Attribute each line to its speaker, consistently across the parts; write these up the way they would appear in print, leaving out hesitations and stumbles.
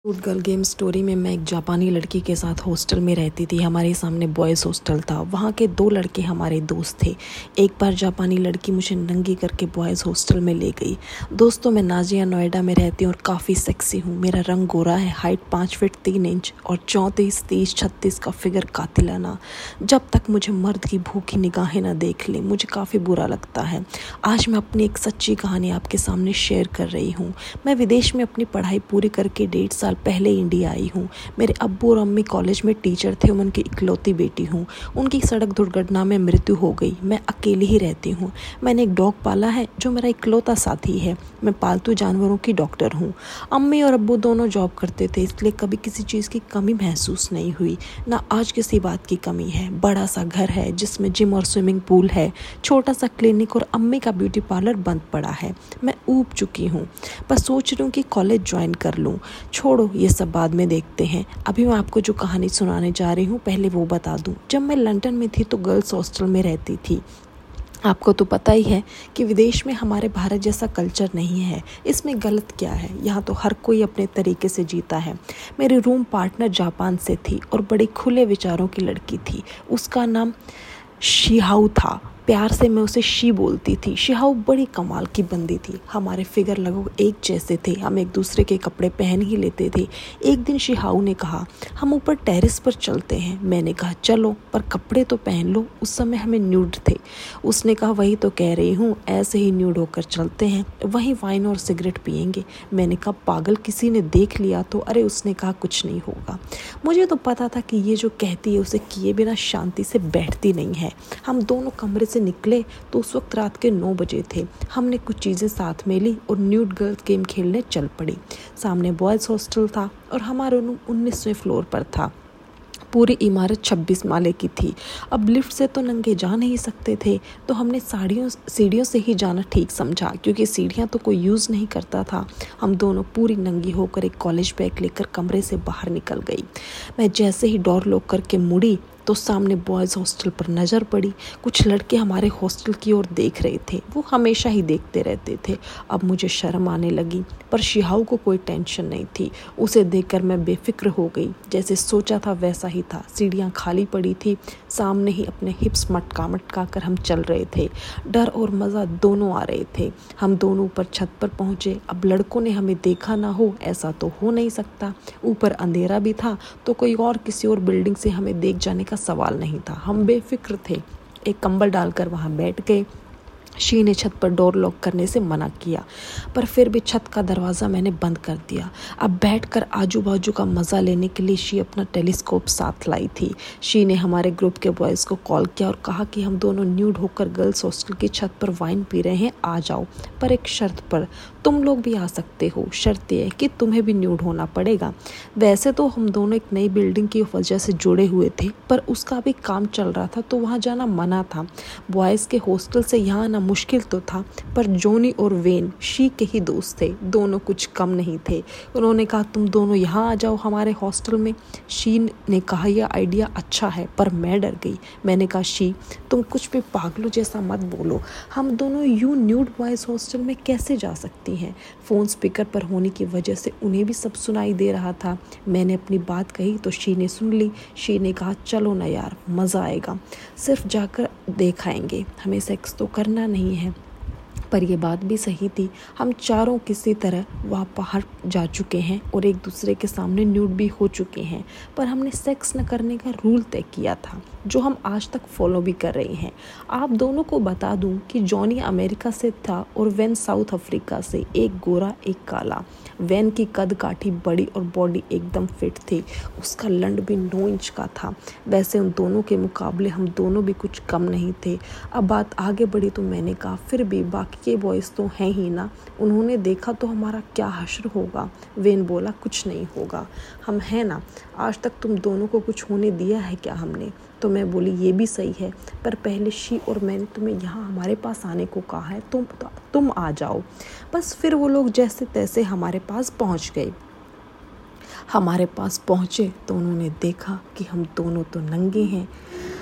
Speaker 1: Cute girl game story में मैं एक जापानी लड़की के साथ हॉस्टल में रहती थी। हमारे सामने बॉयज़ हॉस्टल था। वहाँ के दो लड़के हमारे दोस्त थे। एक बार जापानी लड़की मुझे नंगी करके बॉयज़ हॉस्टल में ले गई। दोस्तों, मैं नाजिया नोएडा में रहती हूँ और काफ़ी सेक्सी हूँ। मेरा रंग गोरा है, हाइट 5 फीट 3 इंच और 34, 30, 36 का फिगर कातिलाना। जब तक मुझे मर्द की भूखी निगाहें न देख लें, मुझे काफ़ी बुरा लगता है। आज मैं अपनी एक सच्ची कहानी आपके सामने शेयर कर रही हूँ। मैं विदेश में अपनी पढ़ाई पूरी करके 1.5 साल पहले इंडिया आई हूँ। मेरे अब्बू और अम्मी कॉलेज में टीचर थे। मैं उनकी इकलौती बेटी हूँ। उनकी सड़क दुर्घटना में मृत्यु हो गई। मैं अकेली ही रहती हूँ। मैंने एक डॉग पाला है जो मेरा इकलौता साथी है। मैं पालतू जानवरों की डॉक्टर हूँ। अम्मी और अब्बू दोनों जॉब करते थे, इसलिए कभी किसी चीज़ की कमी महसूस नहीं हुई। ना आज किसी बात की कमी है। बड़ा सा घर है जिसमें जिम और स्विमिंग पूल है, छोटा सा क्लिनिक और अम्मी का ब्यूटी पार्लर बंद पड़ा है। मैं ऊब चुकी हूँ, बस सोच रही हूँ कि कॉलेज ज्वाइन कर लूँ। छोड़ो, ये सब बाद में देखते हैं। अभी मैं आपको जो कहानी सुनाने जा रही हूँ, पहले वो बता दूँ। जब मैं लंदन में थी तो गर्ल्स हॉस्टल में रहती थी। आपको तो पता ही है कि विदेश में हमारे भारत जैसा कल्चर नहीं है। इसमें गलत क्या है? यहाँ तो हर कोई अपने तरीके से जीता है। मेरी रूम पार्टनर जापान से थी और बड़ी खुले विचारों की लड़की थी। उसका नाम शिहाऊ था। प्यार से मैं उसे शी बोलती थी। शिहाऊ बड़ी कमाल की बंदी थी। हमारे फिगर लगभग एक जैसे थे। हम एक दूसरे के कपड़े पहन ही लेते थे। एक दिन शिहाऊ ने कहा, हम ऊपर टेरेस पर चलते हैं। मैंने कहा चलो, पर कपड़े तो पहन लो। उस समय हमें न्यूड थे। उसने कहा वही तो कह रही हूँ, ऐसे ही न्यूड होकर चलते हैं, वहीं वाइन और सिगरेट पियेंगे। मैंने कहा पागल, किसी ने देख लिया तो? अरे उसने कहा कुछ नहीं होगा। मुझे तो पता था कि ये जो कहती है उसे किए बिना शांति से बैठती नहीं है। हम दोनों कमरे से निकले तो उस वक्त रात के 9 बजे थे। हमने कुछ चीज़ें साथ में ली और न्यूड गर्ल्स गेम खेलने चल पड़ी। सामने बॉयज़ हॉस्टल था और हमारा रूम 19वें फ्लोर पर था। पूरी इमारत 26 माले की थी। अब लिफ्ट से तो नंगे जा नहीं सकते थे, तो हमने सीढ़ियों से ही जाना ठीक समझा, क्योंकि सीढ़ियाँ तो कोई यूज़ नहीं करता था। हम दोनों पूरी नंगी होकर एक कॉलेज बैग लेकर कमरे से बाहर निकल गई। मैं जैसे ही डोर लॉक करके मुड़ी तो सामने बॉयज़ हॉस्टल पर नज़र पड़ी। कुछ लड़के हमारे हॉस्टल की ओर देख रहे थे। वो हमेशा ही देखते रहते थे। अब मुझे शर्म आने लगी, पर शिहाऊ को कोई टेंशन नहीं थी। उसे देखकर मैं बेफिक्र हो गई। जैसे सोचा था वैसा ही था। सीढ़ियाँ खाली पड़ी थी। सामने ही अपने हिप्स मटका कर हम चल रहे थे। डर और मज़ा दोनों आ रहे थे। हम दोनों ऊपर छत पर पहुँचे। अब लड़कों ने हमें देखा ना हो, ऐसा तो हो नहीं सकता। ऊपर अंधेरा भी था, तो कोई और किसी और बिल्डिंग से हमें देख जाने का सवाल नहीं था। हम बेफिक्र थे। एक कंबल डालकर वहाँ बैठ गए। शी ने छत पर डोर लॉक करने से मना किया, पर फिर भी छत का दरवाज़ा मैंने बंद कर दिया। अब बैठकर आजू बाजू का मज़ा लेने के लिए शी अपना टेलीस्कोप साथ लाई थी। शी ने हमारे ग्रुप के बॉयज़ को कॉल किया और कहा कि हम दोनों न्यूड होकर गर्ल्स हॉस्टल की छत पर वाइन पी रहे हैं, आ जाओ, पर एक शर्त पर। तुम लोग भी आ सकते हो, शर्त यह है कि तुम्हें भी न्यूड होना पड़ेगा। वैसे तो हम दोनों एक नई बिल्डिंग की वजह से जुड़े हुए थे, पर उसका भी काम चल रहा था तो वहाँ जाना मना था। बॉयज़ के हॉस्टल से यहाँ आना मुश्किल तो था, पर जोनी और वेन शी के ही दोस्त थे। दोनों कुछ कम नहीं थे। उन्होंने कहा तुम दोनों यहाँ आ जाओ हमारे हॉस्टल में। शी ने कहा यह आइडिया अच्छा है, पर मैं डर गई। मैंने कहा शी, तुम कुछ भी पागलों जैसा मत बोलो। हम दोनों न्यूड बॉयज़ हॉस्टल में कैसे जा सकती हैं? फ़ोन स्पीकर पर होने की वजह से उन्हें भी सब सुनाई दे रहा था। मैंने अपनी बात कही तो शी ने सुन ली। शी ने कहा चलो ना यार, मज़ा आएगा, सिर्फ जाकर देख आएंगे, हमें सेक्स तो करना नहीं है। पर यह बात भी सही थी। हम चारों किसी तरह वहाँ बाहर जा चुके हैं और एक दूसरे के सामने न्यूड भी हो चुके हैं, पर हमने सेक्स न करने का रूल तय किया था, जो हम आज तक फॉलो भी कर रहे हैं। आप दोनों को बता दूं कि जॉनी अमेरिका से था और वेन साउथ अफ्रीका से। एक गोरा एक काला। वेन की कद काठी बड़ी और बॉडी एकदम फिट थी। उसका लंड भी 9 इंच का था। वैसे उन दोनों के मुकाबले हम दोनों भी कुछ कम नहीं थे। अब बात आगे बढ़ी तो मैंने कहा फिर भी बाकी के बॉयज़ तो हैं ही ना, उन्होंने देखा तो हमारा क्या हश्र होगा। वेन बोला कुछ नहीं होगा, हम हैं ना, आज तक तुम दोनों को कुछ होने दिया है क्या हमने? तो मैं बोली ये भी सही है, पर पहले शी और मैंने तुम्हें यहाँ हमारे पास आने को कहा है, तुम आ जाओ। बस फिर वो लोग जैसे तैसे हमारे पास पहुँच गए। हमारे पास पहुँचे तो उन्होंने देखा कि हम दोनों तो नंगे हैं।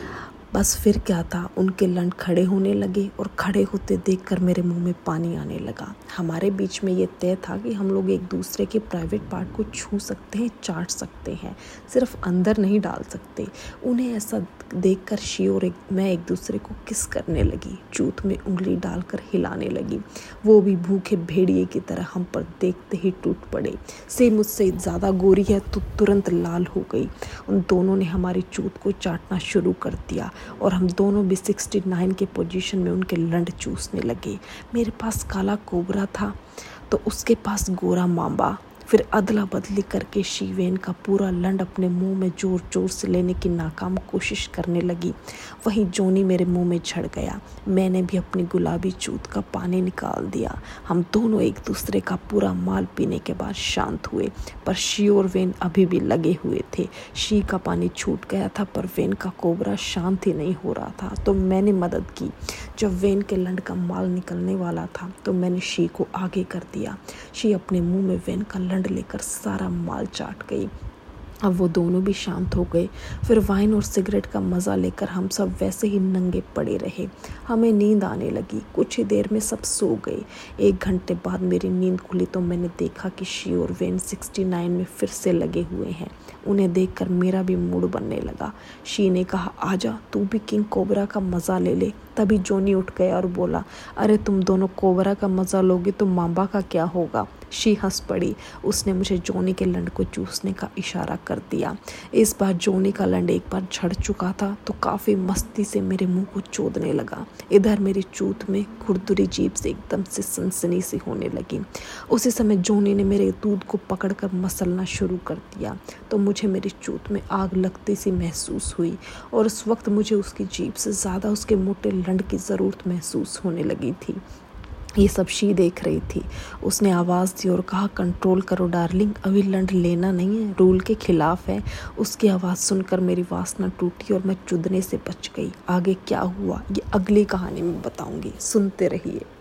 Speaker 1: बस फिर क्या था, उनके लंड खड़े होने लगे और खड़े होते देखकर मेरे मुंह में पानी आने लगा। हमारे बीच में ये तय था कि हम लोग एक दूसरे के प्राइवेट पार्ट को छू सकते हैं, चाट सकते हैं, सिर्फ अंदर नहीं डाल सकते। उन्हें ऐसा देखकर शी और मैं एक दूसरे को किस करने लगी, चूत में उंगली डालकर हिलाने लगी। वो भी भूखे भेड़िए की तरह हम पर देखते ही टूट पड़े। से मुझसे ज़्यादा गोरी है तो तुरंत लाल हो गई। उन दोनों ने हमारी चूत को चाटना शुरू कर दिया और हम दोनों भी 69 के पोजीशन में उनके लंड चूसने लगे। मेरे पास काला कोबरा था तो उसके पास गोरा मांबा। फिर अदला बदली करके शी वेन का पूरा लंड अपने मुंह में जोर जोर से लेने की नाकाम कोशिश करने लगी। वहीं जोनी मेरे मुंह में झड़ गया। मैंने भी अपनी गुलाबी चूत का पानी निकाल दिया। हम दोनों एक दूसरे का पूरा माल पीने के बाद शांत हुए, पर शी और वेन अभी भी लगे हुए थे। शी का पानी छूट गया था पर वेन का कोबरा शांत ही नहीं हो रहा था, तो मैंने मदद की। जब वेन के लंड का माल निकलने वाला था तो मैंने शी को आगे कर दिया। शी अपने मुंह में वेन का लंड लेकर सारा माल चाट गई। अब वो दोनों भी शांत हो गए। फिर वाइन और सिगरेट का मज़ा लेकर हम सब वैसे ही नंगे पड़े रहे। हमें नींद आने लगी। कुछ ही देर में सब सो गए। 1 घंटे बाद मेरी नींद खुली तो मैंने देखा कि शी और वेन 69 में फिर से लगे हुए हैं। उन्हें देखकर मेरा भी मूड बनने लगा। शी ने कहा, आजा तू भी किंग कोबरा का मज़ा ले ले। तभी जोनी उठ गया और बोला, अरे तुम दोनों कोबरा का मज़ा लोगे तो मांबा का क्या होगा। शी हंस पड़ी। उसने मुझे जोनी के लंड को चूसने का इशारा कर दिया। इस बार जोनी का लंड एक बार झड़ चुका था तो काफ़ी मस्ती से मेरे मुंह को चोदने लगा। इधर मेरी चूत में खुरदुरी जीभ से एकदम से सनसनी सी होने लगी। उसी समय जोनी ने मेरे दूध को पकड़कर मसलना शुरू कर दिया तो मुझे मेरी चूत में आग लगती सी महसूस हुई और उस वक्त मुझे उसकी जीभ से ज़्यादा उसके मोटे लंड की ज़रूरत महसूस होने लगी थी। ये सब शी देख रही थी। उसने आवाज़ दी और कहा, कंट्रोल करो डार्लिंग, अभी लंड लेना नहीं है, रूल के खिलाफ है। उसकी आवाज़ सुनकर मेरी वासना टूटी और मैं चुदने से बच गई। आगे क्या हुआ ये अगली कहानी में बताऊंगी, सुनते रहिए।